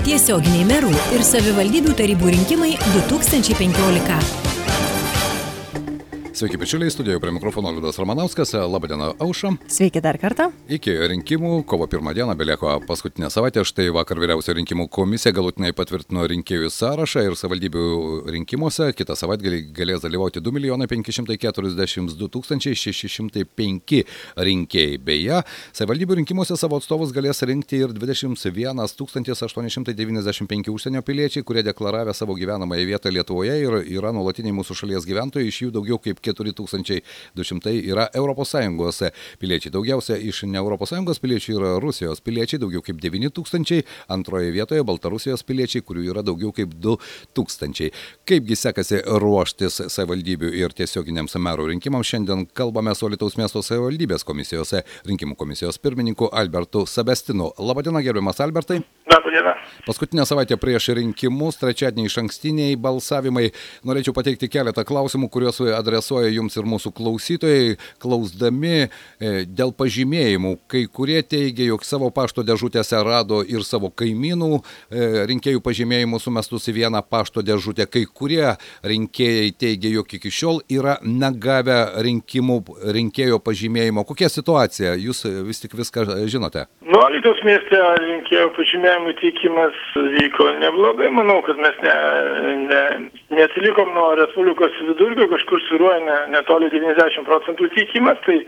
Tiesioginiai merų ir savivaldybių tarybų rinkimai 2015. Sveiki, bičiuliai, studijoje prie mikrofono Liudas Ramanauskas. Labadiena, Aušra. Sveiki dar kartą. Iki rinkimų, kovo 1 dieną, belieka paskutinę savaitę. Štai vakar Vyriausioji rinkimų komisija galutinai patvirtino rinkėjų sąrašą ir savivaldybių rinkimuose kitą savaitgalį galės dalyvauti 2 542 605 rinkėjai. Beje, savivaldybių rinkimuose savo atstovus galės rinkti ir 21 895 užsienio piliečiai, kurie deklaravę savo gyvenamąją vietą Lietuvoje ir yra nuolatiniai mūsų šalies gyventojai, iš jų daugiau kaip 4200 yra ES piliečiai. Daugiausia iš ne ES piliečių yra Rusijos piliečiai, daugiau kaip 9000, antroje vietoje Baltarusijos piliečiai, kurių yra daugiau kaip 2000. Kaipgi sekasi ruoštis savivaldybių ir tiesioginiams merų rinkimams, šiandien kalbame su Alytaus miesto savivaldybės komisijos rinkimų komisijos pirmininku Albertu Sabestinu. Labadiena, gerbiamas Albertai. Labadiena. Paskutinę savaitę prieš rinkimus, trečiadienį išankstiniai balsavimai. Norėčiau pateikti keletą klausimų, kuriuos adresuoja jums ir mūsų klausytojai, klausdami dėl pažymėjimų. Kai kurie teigia, jog savo pašto dėžutėse rado ir savo kaimynų rinkėjų pažymėjimų sumestus į vieną pašto dėžutę. Kai kurie rinkėjai teigia, jog iki šiol yra negavę rinkėjo pažymėjimo. Kokia situacija? Jūs vis tik viską žinote? Alytaus mieste rinkėjo pažymėjimų teikimas vyko neblogai. Manau, kad mes neatsilikom nuo Respublikos vidurkio, kažkur svyruoja netoli 90% teikimas, tai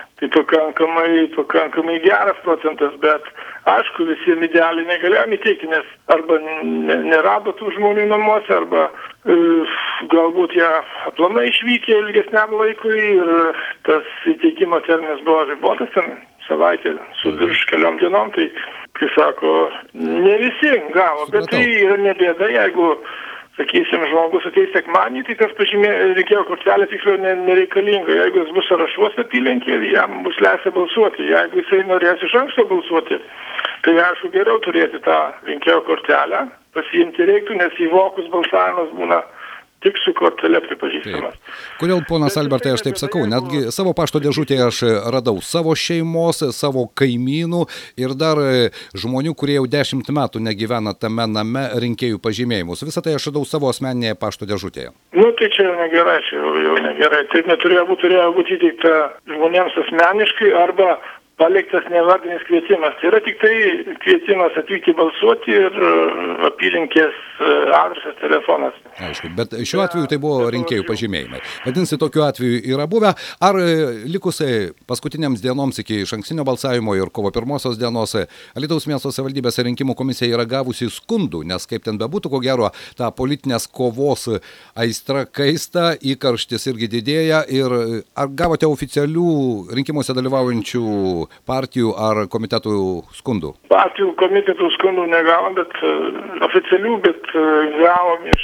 pakankamai geras procentas, bet aišku, visiems idealiai negalėjome įteikti, nes arba nerado tų žmonių namuose, arba galbūt jie aplamai išvykė ilgesniam laikui ir tas įteikimo terminas buvo ribotas, ten savaitė su virš keliom dienom, tai, kai sako, ne visi gavo, bet tai yra nebėda, jeigu, sakysim, žmogus ateis sekmadienį, tai tas rinkėjo kortelė tiksliau nereikalinga. Jeigu jis bus sąrašuose apylinkėje, jam bus leista balsuoti. Jeigu jisai norės iš anksto balsuoti, tai aišku geriau turėti tą rinkėjo kortelę, pasiimti reiktų, nes įvokus balsavimas būna tik su kortelė pripažįstamas. Kodėl, ponas Albertai, aš taip sakau, netgi savo pašto dėžutėje aš radau savo šeimos, savo kaimynų ir dar žmonių, kurie jau 10 metų negyvena tame name, rinkėjų pažymėjimus. Visą tai aš radau savo asmeninėje pašto dėžutėje. Tai čia negerai, jau negerai. Taip turėjo būti įteikta žmonėms asmeniškai arba paliktas nevardinis kvietimas. Tai yra tik tai kvietimas atvykti balsuoti ir apylinkės adresas, telefonas. Aišku, bet šiuo atveju tai buvo rinkėjų pažymėjimai. Vadinasi, tokiu atveju yra buvę. Ar likusiai paskutiniams dienoms iki išankstinio balsavimo ir kovo 1 dienos Alytaus miesto savivaldybės rinkimų komisija yra gavusi skundų, nes kaip ten bebūtų, ko gero, ta politinės kovos aistra kaista, įkarštis irgi didėja. Ir ar gavote oficialių rinkimuose dalyvaujančių partijų ar komitetų skundų? Partijų komitetų skundų negavom, bet oficialių, bet gavom iš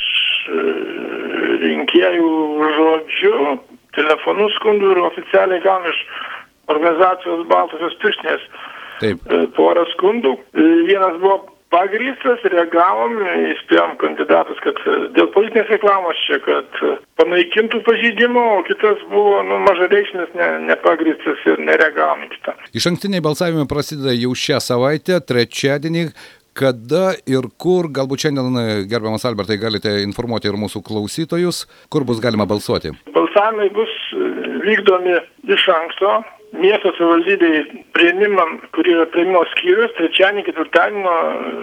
rinkėjų žodžiu, telefonų skundų ir oficialiai gavom iš organizacijos Baltosios pirštinės. Taip. Porą skundų. Vienas buvo pagrįstas, reagavom, įspėjom kandidatus, kad dėl politinės reklamos čia, kad panaikintų pažeidimą, o kitas buvo mažareikšmis, nepagrįstas ir nereagavom į kitą. Išankstiniai balsavimai prasideda jau šią savaitę, trečiadienį. Kada ir kur, galbūt šiandien, gerbiamas Albertai, galite informuoti ir mūsų klausytojus, kur bus galima balsuoti? Balsavimai bus vykdomi iš anksto. Miesto savivaldybei priėmimam, kur yra priėmimo skyrius, trečiadienį, ketvirtadienį nuo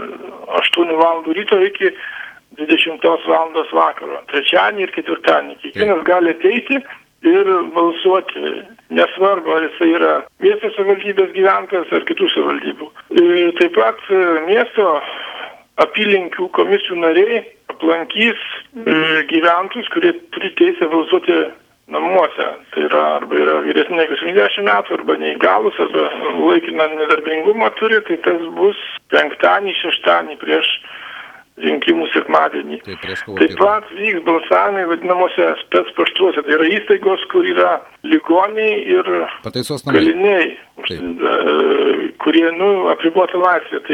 8 valandų ryto iki 20 valandos vakaro. Trečiadienį ir ketvirtadienį. Kiekvienas gali ateiti ir balsuoti. Nesvarbu, ar jisai yra miesto savivaldybės gyventojas ar kitų savivaldybių. Taip pat miesto apylinkių komisijų nariai aplankys gyventojus, kurie turi teisę balsuoti namuose. Tai yra arba yra vyresni negu 70 metų, arba neįgalus, arba laikiną nedarbingumą turi, tai tas bus penktadienį, šeštadienį prieš rinkimų sekmadienį. Taip pat vyks balsavimai vadinamuose spec paštuose. Tai yra įstaigos, kur yra ligoniai ir kaliniai, kurie apribota laisvė.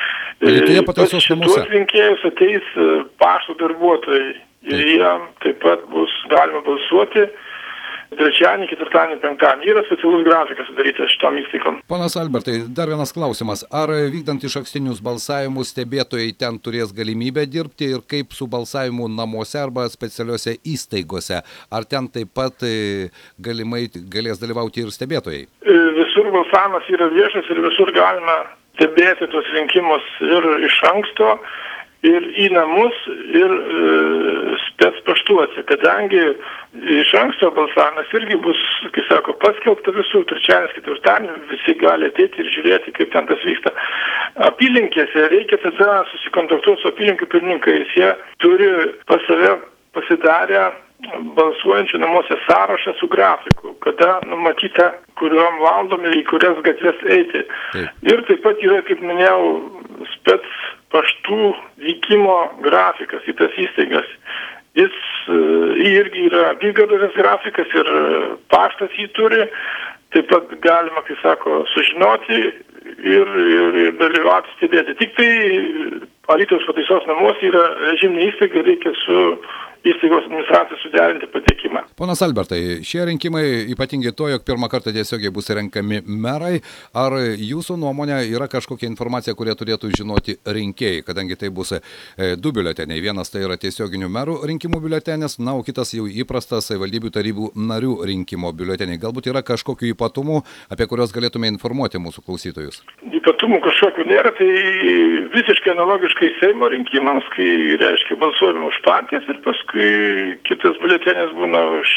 Tai šitos rinkėjus ateis pašto darbuotojai. Ir jie taip pat bus galima balsuoti trečiadienį, ketvirtadienį, penktadienį. Yra specialus grafikas sudarytas šitom įstaigom. Ponas Albertai, dar vienas klausimas. Ar vykdant išankstinius balsavimus stebėtojai ten turės galimybę dirbti ir kaip su balsavimu namuose arba specialiuose įstaigose? Ar ten taip pat galimai galės dalyvauti ir stebėtojai? Visur balsavimas yra viešas ir visur galima stebėti tos rinkimus ir iš anksto, ir į namus, ir spec paštuose, kadangi iš anksto balsavimas irgi bus, kaip sako, paskelbta visur, trečiadienis, ketvirtadienį, visi gali ateiti ir žiūrėti, kaip ten tas vyksta. Apylinkėse reikia tada susikontaktuoti su apylinkių pirmininkais, jie turi pas save pasidarę balsuojančių namuose sąrašą su grafiku, kada numatyta, kuriuom valandom ir į kurias gatves eiti. Taip. Ir taip pat yra, kaip minėjau, spec paštų vykimo grafikas į tas įstaigas. Jis irgi yra apygardos grafikas ir paštas jį turi. Taip pat galima, kaip sako, sužinoti ir dalyvauti, stebėti. Tik tai Alytaus pataisos namuose yra režiminė įstaiga, reikia su įstaigos administracija suderinti patekimą. Ponas Albertai, šie rinkimai ypatingai to, jog pirmą kartą tiesiogiai bus renkami merai. Ar jūsų nuomonė yra kažkokia informacija, kurią turėtų žinoti rinkėjai, kadangi tai bus du biuleteniai. Vienas tai yra tiesioginių merų rinkimų biuletenis, na, o kitas jau įprastas savivaldybių tarybų narių rinkimo biuleteniai. Galbūt yra kažkokių ypatumų, apie kurios galėtume informuoti mūsų klausytojus? Ypatumų kažkokių nėra, tai visiškai analogiškai Seimo rinkimams, kai reiškia balsuojame už partijas ir paskui kitas biuletenis būna už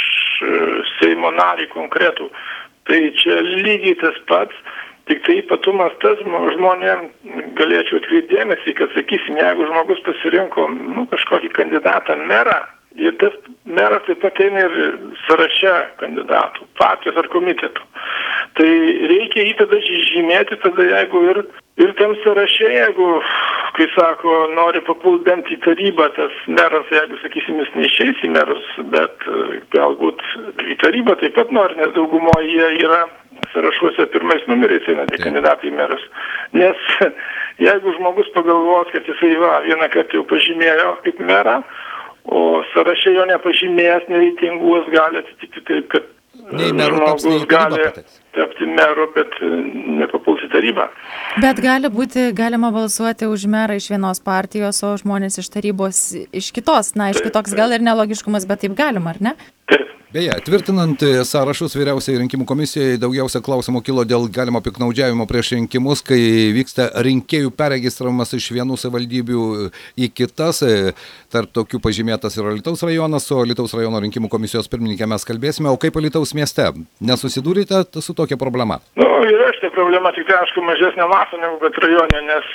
Seimo narį konkretų. Tai čia lygiai tas pats, tik tai ypatumas tas žmonėm galėčiau atkreipti dėmesį, kad sakysim, jeigu žmogus pasirinko kažkokį kandidatą merą, ir tas meras taip pat eina ir sąraše kandidatų, partijos ar komitetų. Tai reikia jį tada žymėti, tada jeigu ir tam sąraše, jeigu, kai sako, nori papulti bent į tarybą, tas meras, jeigu, sakysim, jis neišeis į merus, bet galbūt į tarybą taip pat nori, nes daugumoje jie yra sąrašuose pirmais numeriais eina tie kandidatai į merus. Nes jeigu žmogus pagalvos, kad jisai vieną kartą jau pažymėjo kaip merą, o sąraše jo nepažymėjęs, nereitinguos, gali atsitikti taip, kad žmogus gali tapti meru, bet nepapuls į tarybą. Bet galima balsuoti už merą iš vienos partijos, o žmonės iš tarybos iš kitos. Na, aišku, toks gal ir nelogiškumas, bet taip galima, ar ne? Taip. Beje, tvirtinant sąrašus vyriausiai rinkimų komisijai, daugiausia klausimų kilo dėl galimo piknaudžiavimo prieš rinkimus, kai vyksta rinkėjų perregistravimas iš vienų savivaldybių į kitas. Tarp tokių pažymėtas ir Alytaus rajonas, su Alytaus rajono rinkimų komisijos pirmininkė mes kalbėsime. O kaip Alytaus mieste? Nesusidūrite su tokia problema? Yra šitą problema, tik tai aišku mažesnė masto negu kad rajone, nes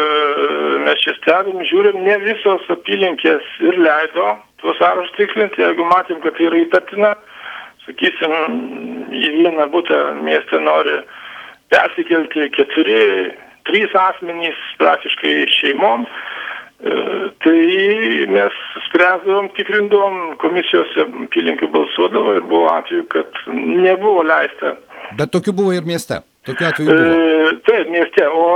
mes čia stebim, žiūrim, ne visos apylinkės ir leido tuos sąrašus tikslinti, jeigu matėm, kad tai yra įtartina, sakysim, į vieną butą mieste nori persikelti 4-3 asmenys praktiškai šeimom, tai mes spręsdavom, tikrindavom, komisijose apylinkių balsuodavo ir buvo atveju, kad nebuvo leista. Bet tokių buvo ir mieste? Tokių atvejų buvo? Taip, mieste, o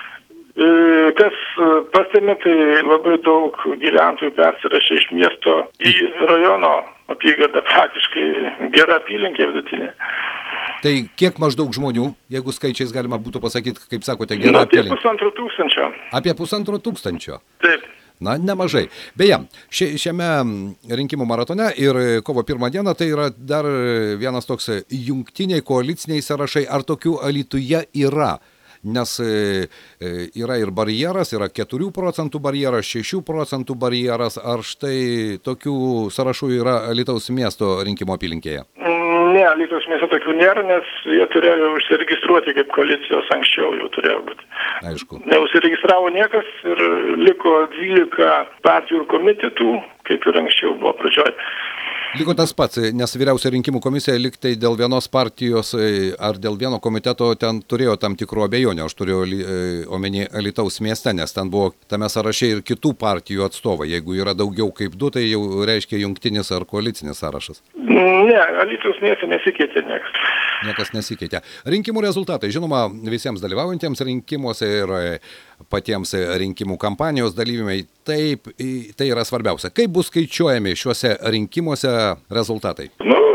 kas pastebime, tai labai daug gyventojų persirašė iš miesto į rajono apygardą, praktiškai gera apylinkė vidutinė. Tai kiek maždaug žmonių, jeigu skaičiais galima būtų pasakyti, kaip sakote, gera apylinkė? Apie 1500. Apie 1500? Taip. Na, nemažai. Beje, šiame rinkimų maratone ir kovo 1 dieną tai yra dar vienas toks jungtiniai koaliciniai sąrašai. Ar tokių Alytuje yra? Nes yra ir barjeras, yra 4 procentų barjeras, 6 procentų barjeras. Ar štai tokių sąrašų yra Alytaus miesto rinkimo apylinkėje? Ne, Alytaus mieste tokių nėra, nes jie turėjo užsiregistruoti kaip koalicijos anksčiau jau turėjo būti. Aišku. Neužsiregistravo niekas ir liko 12 partijų ir komitetų, kaip ir anksčiau buvo pradžioj. Liko tas pats, nes vyriausia rinkimų komisija liktai dėl vienos partijos ar dėl vieno komiteto ten turėjo tam tikrų abejonių. Aš turiu omeny Alytaus mieste, nes ten buvo tame sąraše ir kitų partijų atstovai. Jeigu yra daugiau kaip 2, tai jau reiškia jungtinis ar koalicinis sąrašas. Ne, Alytaus mieste nesikeitė niekas. Niekas nesikeitė. Rinkimų rezultatai, žinoma, visiems dalyvaujantiems rinkimuose ir patiems rinkimų kampanijos dalyviai, taip, tai yra svarbiausia. Kaip bus skaičiuojami šiuose rinkimuose rezultatai? Rezultatai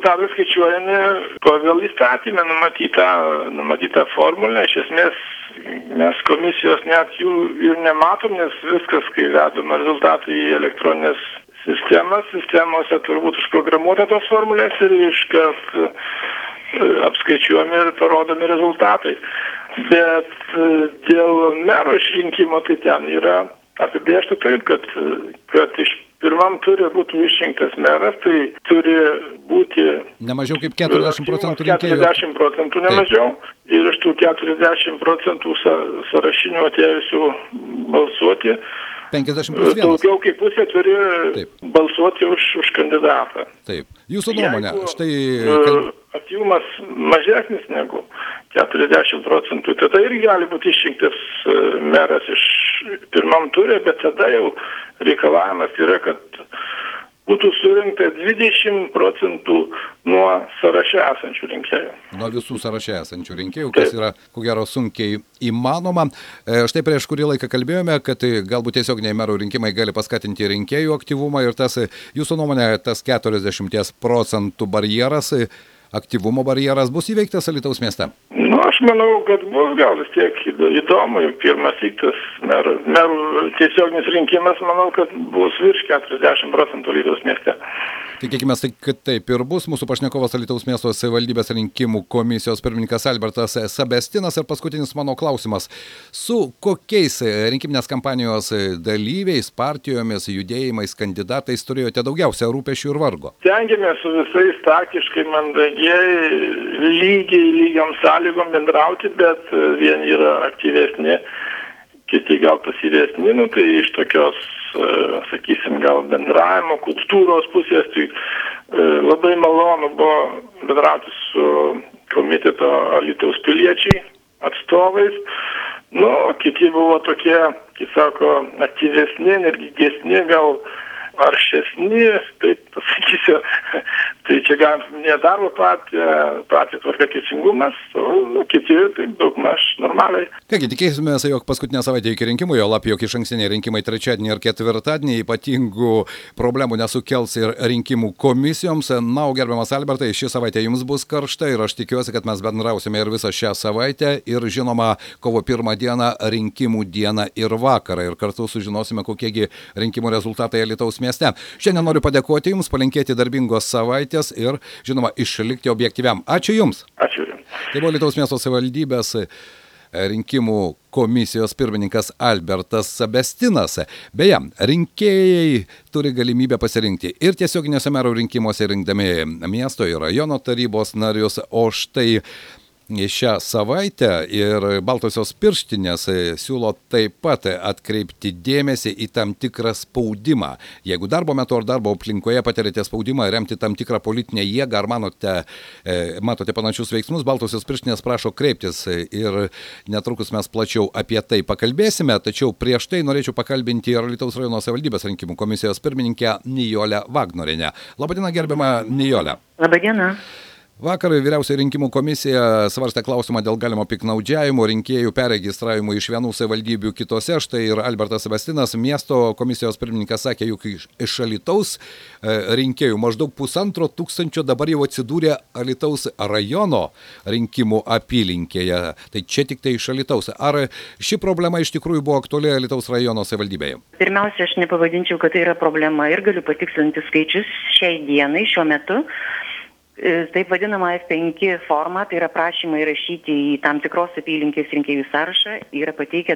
rezultatai skaičiuojami pagal įstatymę numatytą formulę. Iš esmės mes komisijos net jų ir nematom, nes viskas, kai vedama rezultatai į elektroninės sistemose turbūt užprogramuota tos formulės ir iškart apskaičiuojami ir parodomi rezultatai. Bet dėl mero išrinkimo tai ten yra apibrėžta taip, kad iš pirmam turi būtų išrinktas meras, tai turi būti ne mažiau kaip 40% rinkėjų. 40% ne mažiau. Ir iš tų 40% sąrašinių atėjusių balsuoti, 50+1. daugiau kaip pusė turi balsuoti už kandidatą. Taip. Jūsų nuomonė, štai aktyvumas mažesnis negu 40%, tada irgi gali būti išrinktas meras iš pirmam turė, bet tada jau reikalavimas yra, kad būtų surinkta 20% nuo sąraše esančių rinkėjų. Nuo visų sąraše esančių rinkėjų, kas yra, ko gero, sunkiai įmanoma. Štai prieš kurį laiką kalbėjome, kad galbūt tiesioginiai merų rinkimai gali paskatinti rinkėjų aktyvumą ir tas, jūsų nuomonė, tas 40% barjeras, aktyvumo barjeras bus įveiktas Alytaus mieste? Aš manau, kad bus gal vis tiek įdomu, pirmas įktas merų tiesioginis rinkimas, manau, kad bus virš 40% Alytaus mieste. Tikėkime, kad taip ir bus. Mūsų pašnekovas Alytaus miesto savivaldybės rinkimų komisijos pirmininkas Albertas Sabestinas. Ir paskutinis mano klausimas. Su kokiais rinkiminės kampanijos dalyviais, partijomis, judėjimais, kandidatais turėjote daugiausia rūpesčių ir vargo? Stengiamės su visais taktiškai, mandagiai, lygiam sąlygom bendrauti, bet vieni yra aktyvesni, kiti gal pasyvesni, tai iš tokios, sakysim, gal bendravimo, kultūros pusės, tai labai malonu buvo bendrauti su komiteto Alytaus piliečiai atstovais. Kiti buvo tokie, kaip sako, aktyvesni, energigesni, gal aršesni, taip pasakysiu. Tai čia gal ne darbo partija Tvarka Teisingumas, o kiti taip daugmaž normaliai. Kągi, tikėsimės, jog paskutinę savaitę iki rinkimų, jo lab, jog išankstiniai rinkimai trečiadienį ir ketvirtadienį ypatingų problemų nesukels ir rinkimų komisijoms. O gerbiamas Albertai, ši savaitė jums bus karšta ir aš tikiuosi, kad mes bendrausime ir visą šią savaitę ir žinoma, kovo 1 dieną, rinkimų dieną ir vakarą. Ir kartu sužinosime, kokiegi rinkimų rezultatai Alytaus mieste. Šiandien noriu padėkoti Jums, palinkėti darbingos savaitės ir, žinoma, išlikti objektyviam. Ačiū Jums. Ačiū Jums. Tai buvo Alytaus miesto savivaldybės rinkimų komisijos pirmininkas Albertas Sabestinas. Beje, rinkėjai turi galimybę pasirinkti ir tiesioginiuose merų rinkimuose rinkdami miesto ir rajono tarybos narius, o štai šią savaitę ir Baltosios pirštinės siūlo taip pat atkreipti dėmesį į tam tikrą spaudimą. Jeigu darbo metu ar darbo aplinkoje patiriate spaudimą remti tam tikrą politinę jėgą, ar matote panašius veiksmus, Baltosios pirštinės prašo kreiptis ir netrukus mes plačiau apie tai pakalbėsime, tačiau prieš tai norėčiau pakalbinti ir Alytaus rajono savivaldybės rinkimų komisijos pirmininkę Nijolę Vagnorienę. Labadiena, gerbiama Nijolė. Labadiena. Vakar vyriausioji rinkimų komisija svarstė klausimą dėl galimo piknaudžiavimo, rinkėjų perregistravimo iš vienų savivaldybių kitose. Štai ir Albertas Sabestinas, miesto komisijos pirmininkas, sakė, juk iš Alytaus rinkėjų maždaug 1500 dabar jau atsidūrė Alytaus rajono rinkimų apylinkėje. Tai čia tik tai iš Alytaus. Ar ši problema iš tikrųjų buvo aktuali Alytaus rajono savivaldybėje? Pirmiausia, aš nepavadinčiau, kad tai yra problema ir galiu patikslinti skaičius šiai dienai, šiuo metu. Taip vadinama F5 forma, tai yra prašymai rašyti į tam tikros apylinkės rinkėjų sąrašą, yra pateikę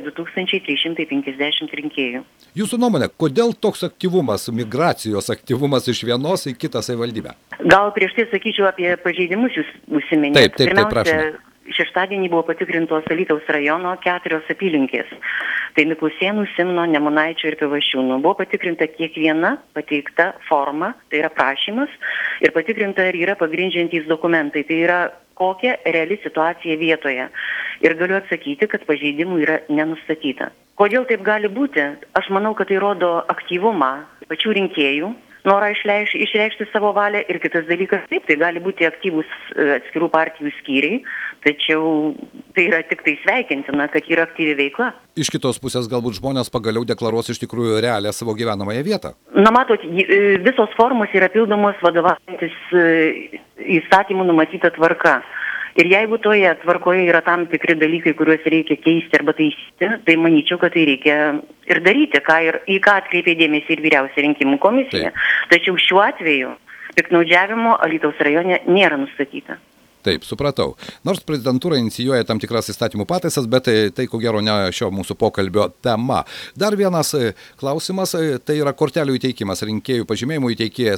2350 rinkėjų. Jūsų nuomonė, kodėl toks aktyvumas, migracijos aktyvumas iš vienos į kitą savivaldybę? Gal prieš tai sakyčiau apie pažeidimus jūs užsiminėte. Taip, prašome. Šeštadienį buvo patikrintos Alytaus rajono 4 apylinkės. Tai Miklusėnų, Simno, Nemunaičio ir Pivašiūnų. Buvo patikrinta kiekviena pateikta forma, tai yra prašymas, ir patikrinta, ar yra pagrindžiantys dokumentai, tai yra kokia reali situacija vietoje. Ir galiu atsakyti, kad pažeidimų yra nenustatyta. Kodėl taip gali būti? Aš manau, kad tai rodo aktyvumą pačių rinkėjų, norą išreikšti savo valią ir kitas dalykas, taip, tai gali būti aktyvus atskirų partijų skyriai, tačiau tai yra tik tai sveikintina, kad yra aktyvi veikla. Iš kitos pusės galbūt žmonės pagaliau deklaruos iš tikrųjų realią savo gyvenamąją vietą. Na, matot, visos formos yra pildomos vadovaujantis įstatymų numatyta tvarka. Ir jeigu toje tvarkoje yra tam tikri dalykai, kuriuos reikia keisti arba taisyti, tai manyčiau, kad tai reikia ir daryti, į ką atkreipė dėmesį ir Vyriausia rinkimų komisija. Tačiau šiuo atveju piktnaudžiavimo Alytaus rajone nėra nustatyta. Taip, supratau. Nors prezidentūra inicijuoja tam tikras įstatymų pataisas, bet tai ko gero ne šio mūsų pokalbio tema. Dar vienas klausimas, tai yra kortelių įteikimas, rinkėjų pažymėjimų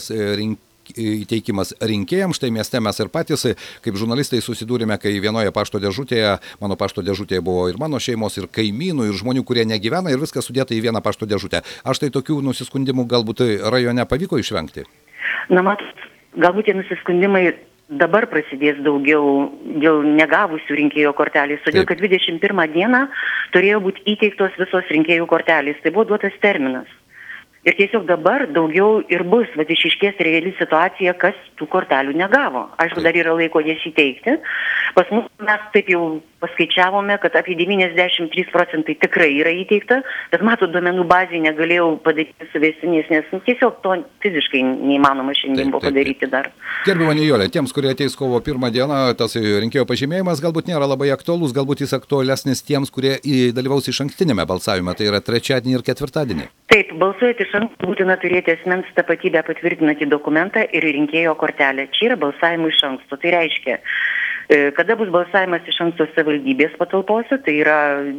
įteikimas rinkėjams. Štai mieste mes ir patys, kaip žurnalistai, susidūrėme, kai vienoje pašto dėžutėje, mano pašto dėžutėje buvo ir mano šeimos, ir kaimynų, ir žmonių, kurie negyvena, ir viskas sudėta į vieną pašto dėžutę. Aš tai tokių nusiskundimų galbūt rajone pavyko išvengti? Na, matot, galbūt tie nusiskundimai dabar prasidės daugiau dėl negavusių rinkėjo kortelės, todėl kad 21 dieną turėjo būti įteiktos visos rinkėjų kortelės. Tai buvo duotas terminas. Ir tiesiog dabar daugiau ir bus, bet išiškės reali situacija, kas tų kortelių negavo. Aišku, dar yra laiko jas įteikti. Pas mus mes taip jau paskaičiavome, kad apie 93% tikrai yra įteikta, bet matot, duomenų bazėje negalėjau padaryti suvestinės, nes tiesiog to fiziškai neįmanoma šiandien buvo padaryti dar. Gerbiama Nijolė, tiems, kurie ateis kovo 1 dieną, tas rinkėjo pažymėjimas galbūt nėra labai aktualus, galbūt jis aktualesnis tiems, kurie dalyvaus išankstinėme balsavime, tai yra trečiadienį ir ketvirtadienį. Taip, balsuojant iš anksto būtina turėti asmens tapatybę patvirtinantį dokumentą ir rinkėjo kortelę. Čia yra balsavimo iš anksto. Tai reiškia, kada bus balsavimas iš anksto savivaldybės patalpose, tai yra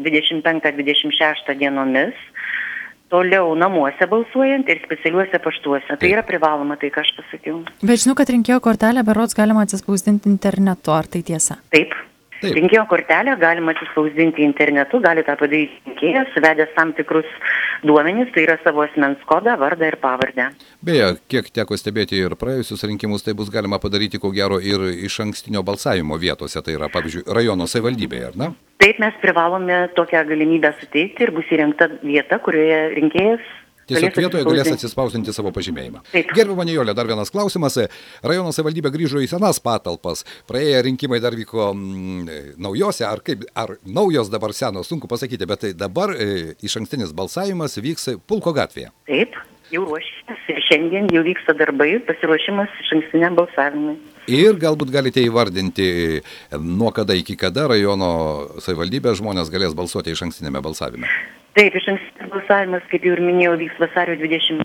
25-26 dienomis, toliau namuose balsuojant ir specialiuose paštuose. Tai yra privaloma, tai ką aš pasakiau. Bet žinau, kad rinkėjo kortelę berods galima atsispausdinti internetu, ar tai tiesa? Taip. Rinkėjo kortelę galima atsispausdinti internetu, gali tą padaryti rinkėjas, suvedęs tam tikrus duomenys, tai yra savo asmens kodą, vardą ir pavardę. Beje, kiek teko stebėti ir praėjusius rinkimus, tai bus galima padaryti ko gero ir iš ankstinio balsavimo vietose, tai yra, pavyzdžiui, rajono savivaldybėje, ar ne? Taip, mes privalome tokią galimybę suteikti ir bus įrengta vieta, kurioje rinkėjas tiesiog vietoje galės atsispausdinti savo pažymėjimą. Gerbiama Nijolė, dar vienas klausimas. Rajono savivaldybė grįžo į senas patalpas. Praėję rinkimai dar vyko naujose, ar naujos dabar senos, sunku pasakyti, bet dabar išankstinis balsavimas vyks Pulko gatvėje. Taip, jau ruošimas ir šiandien jau vyksta darbai, pasiruošimas išankstiniam balsavimui. Ir galbūt galite įvardinti, nuo kada iki kada rajono savivaldybė žmonės galės balsuoti išankstinėme balsavime. Taip, išankstinis balsavimas, kaip jau ir minėjau, vyks vasario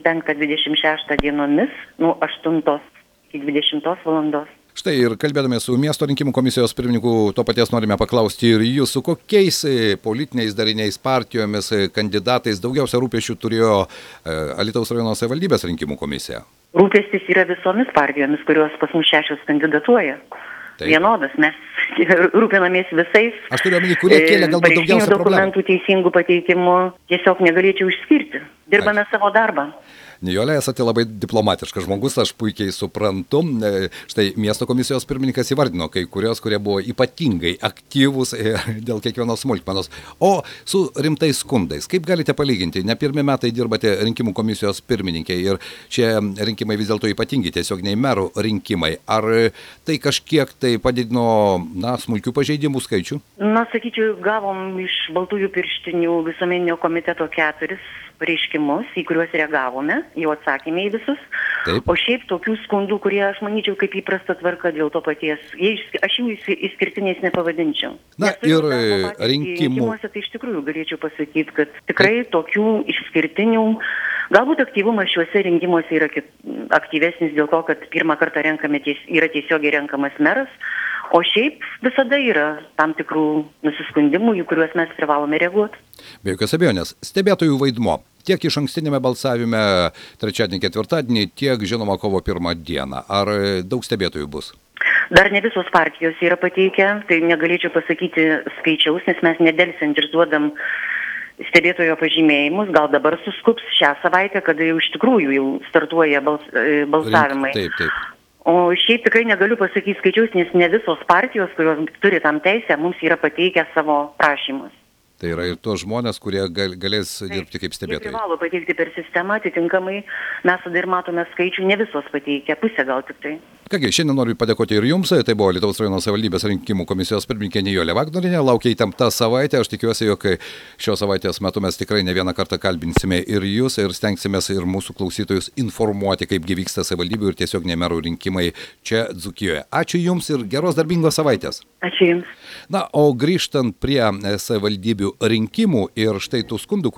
25-26 dienomis, nuo 8 iki 20 valandos. Štai ir kalbėdami su miesto rinkimų komisijos pirmininku, to paties norime paklausti ir jūsų, kokiais politiniais dariniais, partijomis, kandidatais daugiausia rūpesčių turėjo Alytaus rajono savivaldybės rinkimų komisija? Rūpestis yra visomis partijomis, kurios pas mus 6 kandidatuoja. Taip. Vienodas, mes rūpinamės visais. Aš turiu omeny, kurie kėlė galbūt daugiausia problemų. Dokumentų teisingų pateikimų tiesiog negalėčiau išskirti. Dirbame savo darbą. Nijolė, esate labai diplomatiškas žmogus, aš puikiai suprantu. Štai miesto komisijos pirmininkas įvardino kai kurios, kurie buvo ypatingai aktyvūs dėl kiekvienos smulkmenos. O su rimtais skundais, kaip galite palyginti? Ne pirmi metai dirbate rinkimų komisijos pirmininkė ir šie rinkimai vis dėlto ypatingi, tiesiog nei merų rinkimai. Ar tai kažkiek tai padidino smulkių pažeidimų skaičių? Na, sakyčiau, gavom iš Baltųjų pirštinių visuomeninio komiteto 4 pareiškimus, į kuriuos reagavome, jau atsakėme į visus. Taip. O šiaip tokių skundų, kurie aš manyčiau kaip įprasta tvarka dėl to paties, aš jų išskirtiniais nepavadinčiau. Na ir rinkimų. Tai iš tikrųjų galėčiau pasakyti, kad tikrai tokių išskirtinių, galbūt aktyvumas šiuose rinkimuose yra aktyvesnis dėl to, kad pirmą kartą yra tiesiogiai renkamas meras. O šiaip visada yra tam tikrų nusiskundimų, į kuriuos mes privalome reaguoti. Be jokios abejonės, stebėtojų vaidmuo tiek išankstinėme balsavime trečiadienį, ketvirtadienį, tiek žinoma kovo 1 dieną. Ar daug stebėtojų bus? Dar ne visos partijos yra pateikę, tai negalėčiau pasakyti skaičiaus, nes mes nedelsiant išduodam stebėtojo pažymėjimus, gal dabar suskubs šią savaitę, kada jau iš tikrųjų jau startuoja balsavimai. Taip. O šiaip tikrai negaliu pasakyti skaičiaus, nes ne visos partijos, kurios turi tam teisę, mums yra pateikę savo prašymus. Tai yra ir tos žmonės, kurie galės dirbti kaip stebėtojai. Jie privalo pateikti per sistemą, atitinkamai mes tada ir matome skaičių, ne visos pateikia, pusė gal tik tai. Kągi, šiandien noriu padėkoti ir jums, tai buvo Lietuvos rajono savivaldybės rinkimų komisijos pirmininkė Nijolė Vagnorienė, laukia įtempta savaitė, aš tikiuosi, jog šios savaitės metu mes tikrai ne vieną kartą kalbinsime ir jūs ir stengsimės ir mūsų klausytojus informuoti, kaipgi vyksta savivaldybių ir tiesiog ne merų rinkimai čia Dzūkijoje. Ačiū jums ir geros darbingos savaitės. Ačiū jums. Na, o grįžtant prie savivaldybių rinkimų ir štai tų skundų,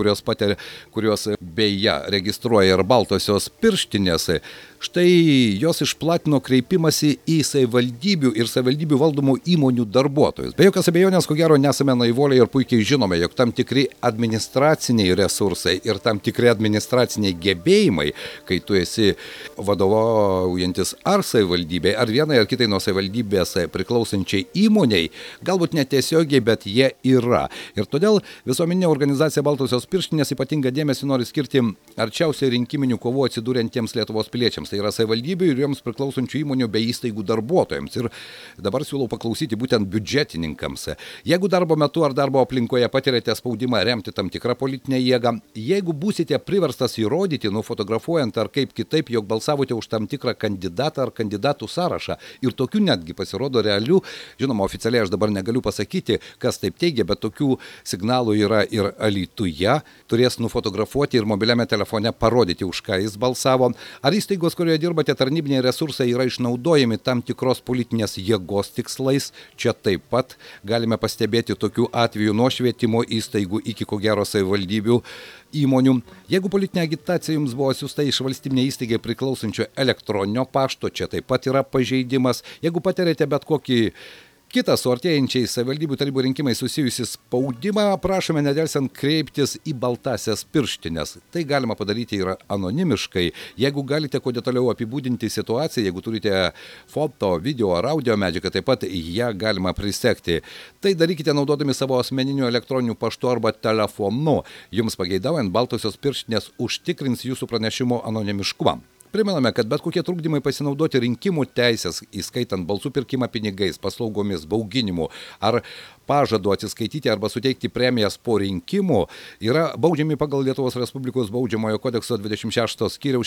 kurios beje registruoja ir baltosios pirštinės, štai jos išplatino kreipimąsi į savivaldybių ir savivaldybių valdomų įmonių darbuotojus. Be jokios abejonės, ko gero, nesame naivoliai ir puikiai žinome, jog tam tikri administraciniai resursai ir tam tikri administraciniai gebėjimai, kai tu esi vadovaujantis ar savivaldybei, ar vienai ar kitai nuo savivaldybės priklausančiai įmoniai, galbūt netiesiogiai, bet jie yra. Ir todėl visuomeninė organizacija Baltosios pirštinės ypatingą dėmesį nori skirti arčiausiai rinkiminių kovų atsidūrentiems Lietuvos piliečiams. Tai yra savivaldybių ir joms priklausančių įmonių bei įstaigų darbuotojams. Ir dabar siūlau paklausyti būtent biudžetininkams. Jeigu darbo metu ar darbo aplinkoje patirėte spaudimą remti tam tikrą politinę jėgą, jeigu būsite priverstas įrodyti, nufotografuojant ar kaip kitaip, jog balsavote už tam tikrą kandidatą ar kandidatų sąrašą, ir tokių netgi pasirodo realių, žinoma, oficialiai aš dabar negaliu pasakyti, kas taip teigia, bet tokių signalų yra ir Alytuje, turės nufotografuoti ir mobiliame telefone parodyti, už ką jis balsavo. Ar įstaigos, kurioje dirbate, tarnybiniai resursai yra išnaudojami tam tikros politinės jėgos tikslais? Čia taip pat galime pastebėti tokių atvejų nuo švietimo įstaigų iki ko gero savivaldybių įmonių. Jeigu politinė agitacija jums buvo siųsta iš valstybinė įstaigai priklausančio elektroninio pašto, čia taip pat yra pažeidimas. Jeigu patirėte bet kokį kitą su artėjančiais savivaldybių tarybų rinkimai susijusi spaudimą, prašome nedelsiant kreiptis į baltąsias pirštines. Tai galima padaryti ir anonimiškai. Jeigu galite kuo detaliau apibūdinti situaciją, jeigu turite foto, video ar audio medžiagą, taip pat ją galima prisekti. Tai darykite naudodami savo asmeniniu elektroniniu paštu arba telefonu. Jums pageidaujant, baltosios pirštinės užtikrins jūsų pranešimo anonimiškumą. Primename, kad bet kokie trukdymai pasinaudoti rinkimų teisės, įskaitant balsų pirkimą pinigais, paslaugomis, bauginimu ar pažadu atsiskaityti arba suteikti premijas po rinkimų, yra baudžiami pagal Lietuvos Respublikos baudžiamojo kodekso 26 skyriaus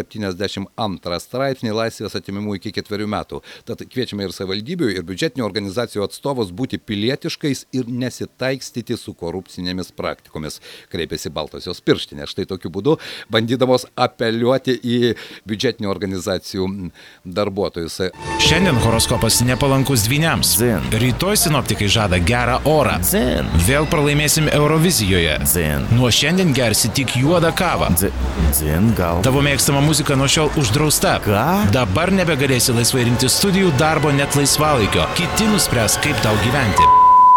172 straipsnį laisvės atėmimų iki 4 metų. Tad kviečiame ir savivaldybių, ir biudžetinių organizacijų atstovus būti pilietiškais ir nesitaikstyti su korupcinėmis praktikomis. Kreipėsi baltosios pirštinės. Štai tokiu būdu, bandydamos apeliuoti į biudžetinių organizacijų darbuotojus. Šiandien horoskopas nepalankus dvyniams. Rytoj sinoptikai žada gerą orą. Vėl pralaimėsim Eurovizijoje. Nuo šiandien gersi tik juodą kavą. Tavo mėgstama muzika nuo šiol uždrausta. Dabar nebegalėsi laisvai rinkti studijų, darbo, net laisvalaikio. Kiti nuspręs, kaip tau gyventi.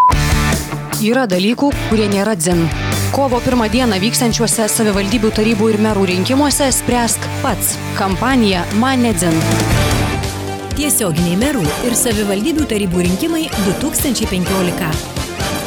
Yra dalykų, kurie nėra dzin. Kovo 1 dieną vyksiančiuose savivaldybių tarybų ir merų rinkimuose spręsk pats. Kampanija Man ne dzin. Tiesioginiai merų ir savivaldybių tarybų rinkimai 2015.